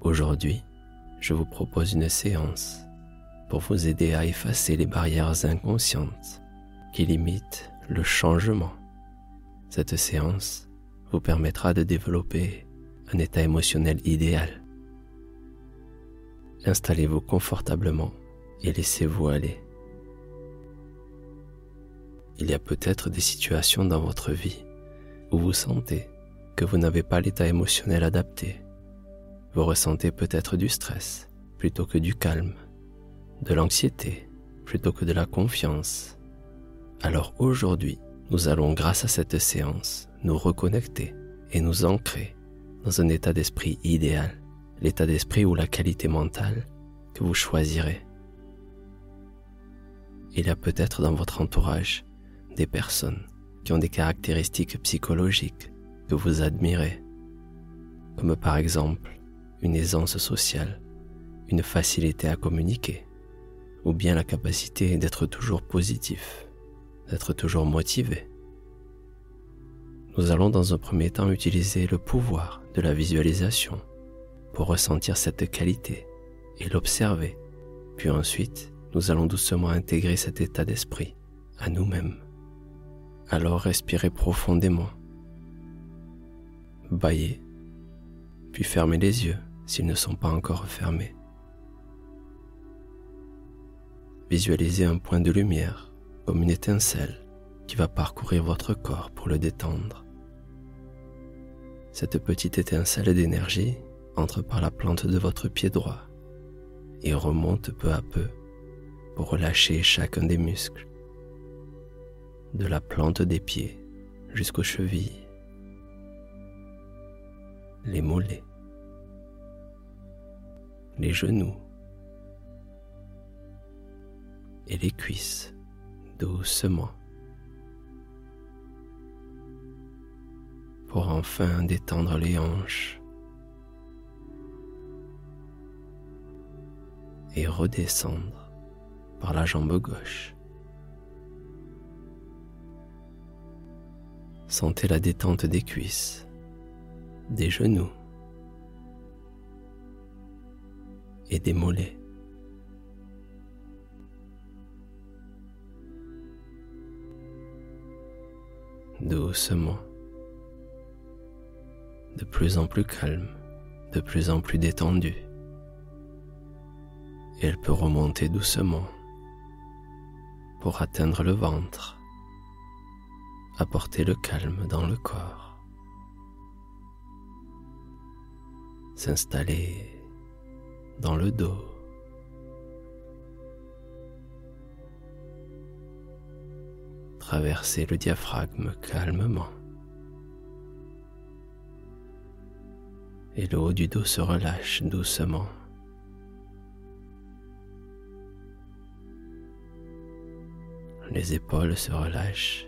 Aujourd'hui, je vous propose une séance pour vous aider à effacer les barrières inconscientes qui limitent le changement. Cette séance vous permettra de développer un état émotionnel idéal. Installez-vous confortablement et laissez-vous aller. Il y a peut-être des situations dans votre vie où vous sentez que vous n'avez pas l'état émotionnel adapté. Vous ressentez peut-être du stress plutôt que du calme, de l'anxiété plutôt que de la confiance. Alors aujourd'hui, nous allons, grâce à cette séance, nous reconnecter et nous ancrer dans un état d'esprit idéal, l'état d'esprit ou la qualité mentale que vous choisirez. Il y a peut-être dans votre entourage des personnes qui ont des caractéristiques psychologiques que vous admirez, comme par exemple une aisance sociale, une facilité à communiquer, ou bien la capacité d'être toujours positif, d'être toujours motivé. Nous allons dans un premier temps utiliser le pouvoir de la visualisation pour ressentir cette qualité et l'observer, puis ensuite nous allons doucement intégrer cet état d'esprit à nous-mêmes. Alors respirez profondément, bâillez, puis fermez les yeux s'ils ne sont pas encore fermés. Visualisez un point de lumière comme une étincelle qui va parcourir votre corps pour le détendre. Cette petite étincelle d'énergie entre par la plante de votre pied droit et remonte peu à peu pour relâcher chacun des muscles, de la plante des pieds jusqu'aux chevilles, les mollets, les genoux et les cuisses doucement, pour enfin détendre les hanches et redescendre par la jambe gauche. Sentez la détente des cuisses, des genoux et des mollets. Doucement, de plus en plus calme, de plus en plus détendue. Et elle peut remonter doucement pour atteindre le ventre, apporter le calme dans le corps, s'installer dans le dos, traverser le diaphragme calmement, et le haut du dos se relâche doucement. Les épaules se relâchent.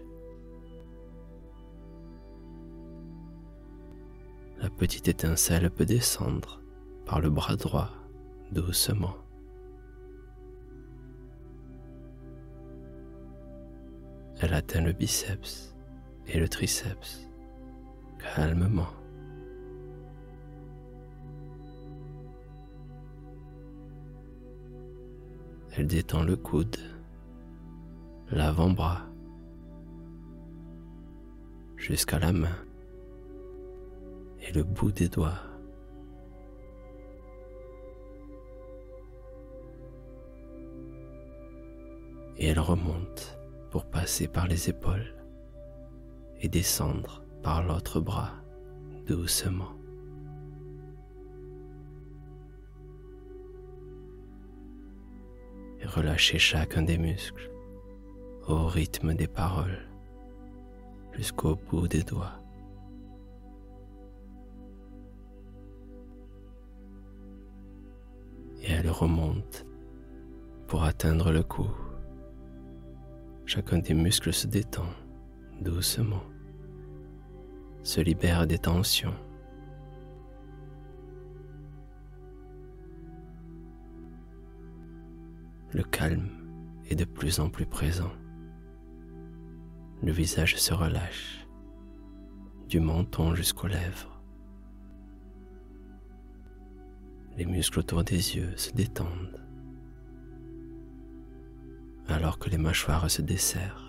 La petite étincelle peut descendre par le bras droit doucement. Elle atteint le biceps et le triceps calmement. Elle détend le coude, l'avant-bras, jusqu'à la main et le bout des doigts. Et elle remonte pour passer par les épaules et descendre par l'autre bras doucement. Et relâchez chacun des muscles au rythme des paroles jusqu'au bout des doigts. Et elle remonte pour atteindre le cou. Chacun des muscles se détend doucement, se libère des tensions. Le calme est de plus en plus présent. Le visage se relâche, du menton jusqu'aux lèvres. Les muscles autour des yeux se détendent, alors que les mâchoires se desserrent.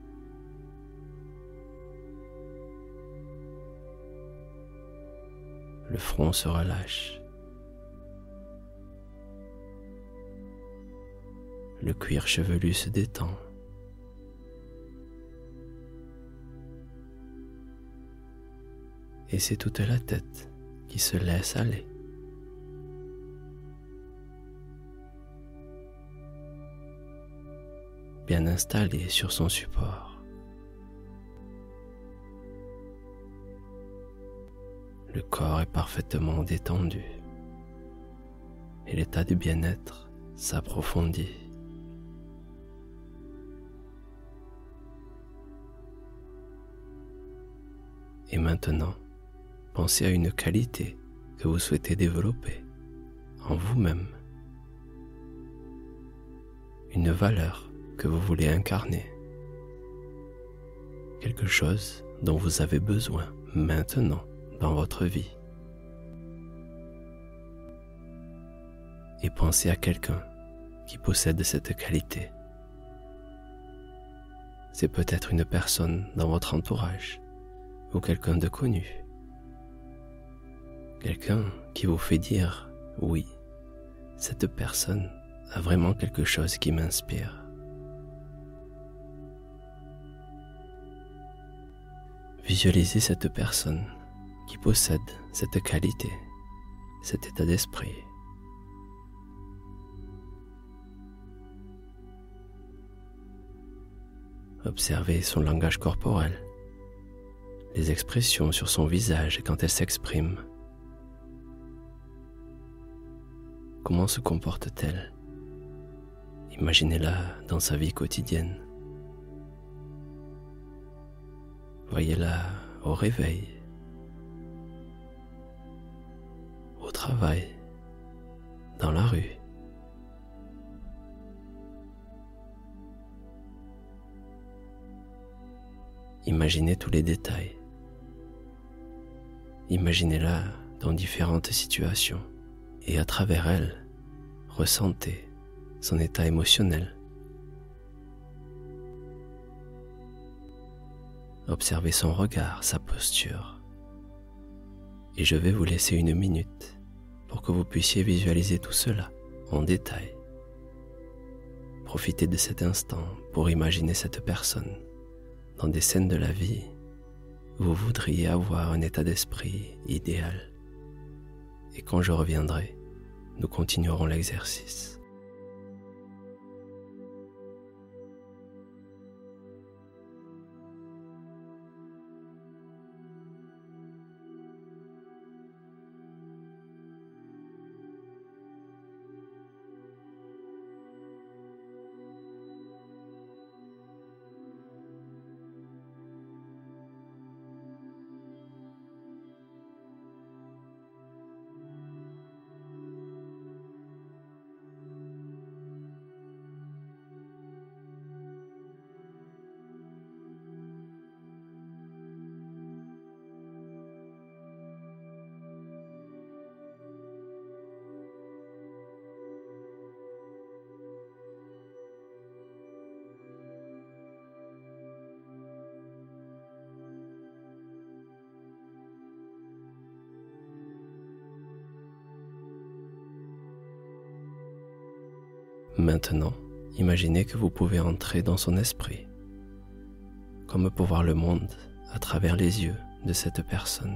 Le front se relâche. Le cuir chevelu se détend. Et c'est toute la tête qui se laisse aller. Bien installée sur son support. Le corps est parfaitement détendu et l'état du bien-être s'approfondit. Et maintenant, pensez à une qualité que vous souhaitez développer en vous-même, une valeur que vous voulez incarner, quelque chose dont vous avez besoin maintenant dans votre vie. Et pensez à quelqu'un qui possède cette qualité. C'est peut-être une personne dans votre entourage ou quelqu'un de connu. Quelqu'un qui vous fait dire « oui, cette personne a vraiment quelque chose qui m'inspire ». Visualisez cette personne qui possède cette qualité, cet état d'esprit. Observez son langage corporel, les expressions sur son visage quand elle s'exprime. Comment se comporte-t-elle? Imaginez-la dans sa vie quotidienne. Voyez-la au réveil, au travail, dans la rue. Imaginez tous les détails. Imaginez-la dans différentes situations et à travers elle, ressentez son état émotionnel. Observez son regard, sa posture. Et je vais vous laisser 1 minute pour que vous puissiez visualiser tout cela en détail. Profitez de cet instant pour imaginer cette personne dans des scènes de la vie où vous voudriez avoir un état d'esprit idéal. Et quand je reviendrai, nous continuerons l'exercice. Maintenant, imaginez que vous pouvez entrer dans son esprit, comme pour voir le monde à travers les yeux de cette personne.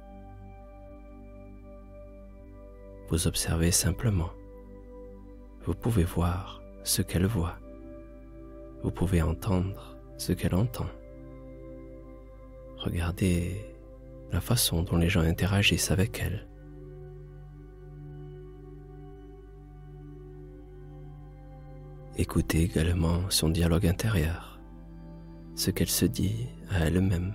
Vous observez simplement. Vous pouvez voir ce qu'elle voit. Vous pouvez entendre ce qu'elle entend. Regardez la façon dont les gens interagissent avec elle. Écoutez également son dialogue intérieur, ce qu'elle se dit à elle-même.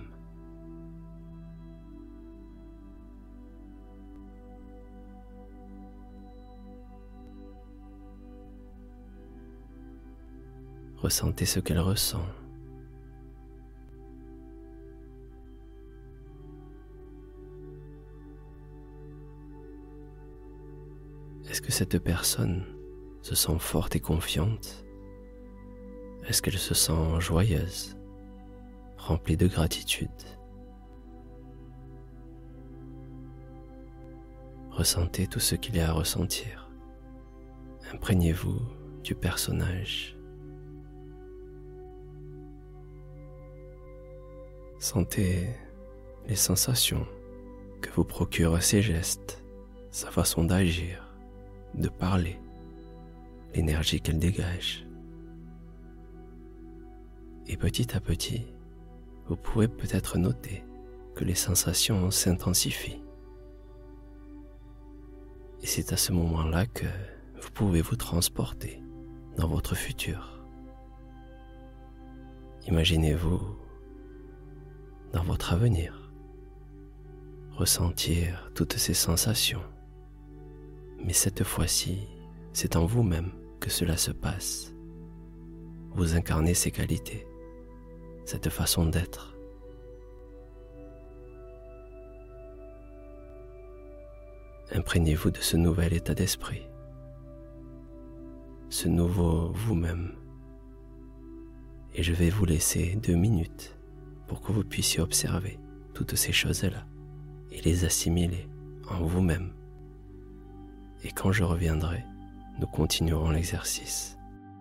Ressentez ce qu'elle ressent. Est-ce que cette personne se sent forte et confiante? Est-ce qu'elle se sent joyeuse, remplie de gratitude? Ressentez tout ce qu'il y a à ressentir. Imprégnez-vous du personnage. Sentez les sensations que vous procurent ses gestes, sa façon d'agir, de parler, l'énergie qu'elle dégage. Et petit à petit, vous pouvez peut-être noter que les sensations s'intensifient. Et c'est à ce moment-là que vous pouvez vous transporter dans votre futur. Imaginez-vous dans votre avenir, ressentir toutes ces sensations. Mais cette fois-ci, c'est en vous-même que cela se passe. Vous incarnez ces qualités, cette façon d'être. Imprégnez-vous de ce nouvel état d'esprit, ce nouveau vous-même. Et je vais vous laisser 2 minutes pour que vous puissiez observer toutes ces choses-là et les assimiler en vous-même. Et quand je reviendrai, nous continuerons l'exercice.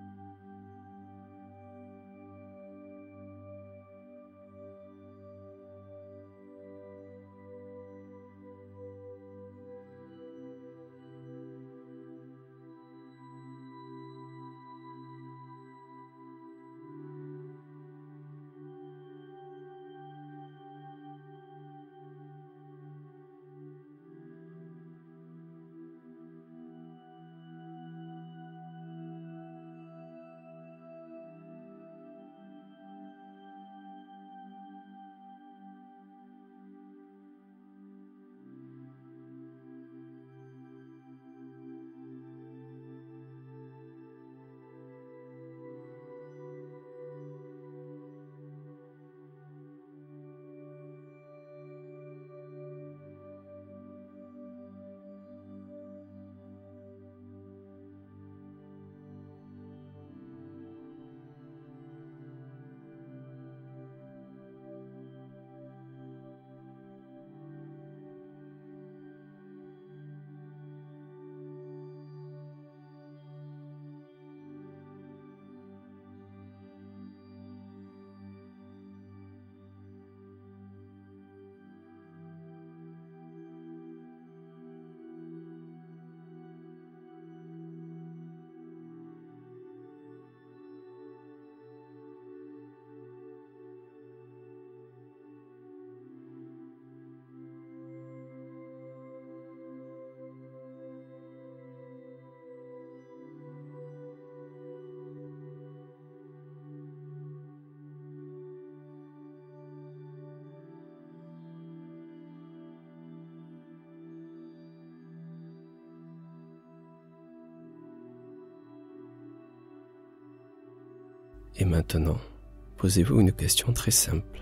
Et maintenant, posez-vous une question très simple.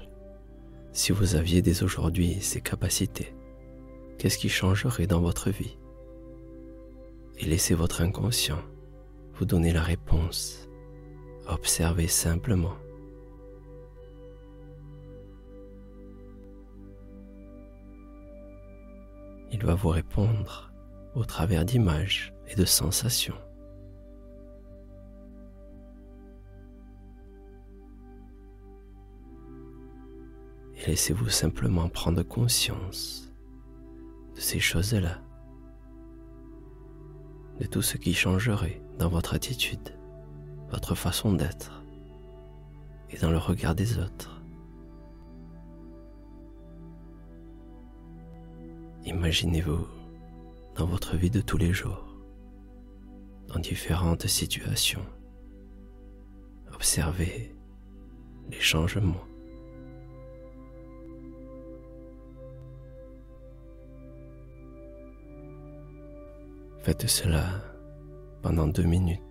Si vous aviez dès aujourd'hui ces capacités, qu'est-ce qui changerait dans votre vie? Et laissez votre inconscient vous donner la réponse. Observez simplement. Il va vous répondre au travers d'images et de sensations. Et laissez-vous simplement prendre conscience de ces choses-là, de tout ce qui changerait dans votre attitude, votre façon d'être et dans le regard des autres. Imaginez-vous dans votre vie de tous les jours, dans différentes situations. Observez les changements. Faites cela pendant 2 minutes.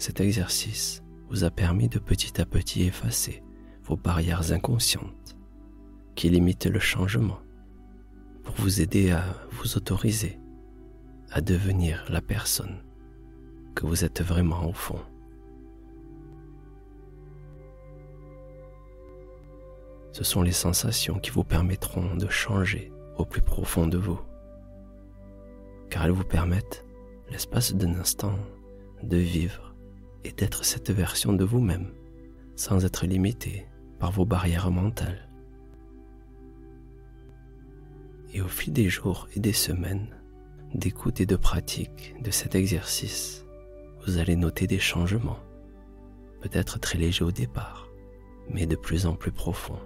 cet exercice vous a permis de petit à petit effacer vos barrières inconscientes qui limitent le changement pour vous aider à vous autoriser à devenir la personne que vous êtes vraiment au fond. Ce sont les sensations qui vous permettront de changer au plus profond de vous, car elles vous permettent, l'espace d'un instant, de vivre et d'être cette version de vous-même, sans être limité par vos barrières mentales. Et au fil des jours et des semaines d'écoute et de pratique de cet exercice, vous allez noter des changements, peut-être très légers au départ, mais de plus en plus profonds.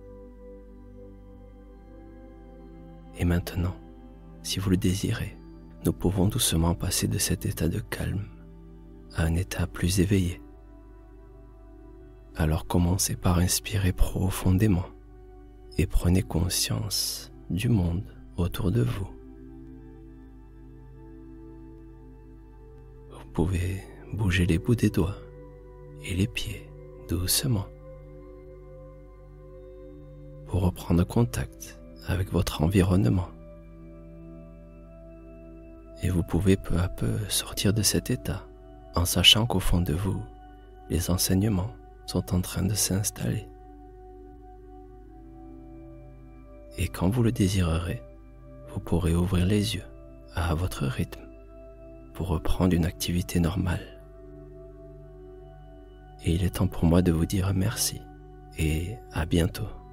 Et maintenant, si vous le désirez, nous pouvons doucement passer de cet état de calme à un état plus éveillé. Alors commencez par inspirer profondément et prenez conscience du monde autour de vous. Vous pouvez bouger les bouts des doigts et les pieds doucement pour reprendre contact avec votre environnement. Et vous pouvez peu à peu sortir de cet état en sachant qu'au fond de vous, les enseignements sont en train de s'installer. Et quand vous le désirerez, vous pourrez ouvrir les yeux à votre rythme pour reprendre une activité normale. Et il est temps pour moi de vous dire merci et à bientôt.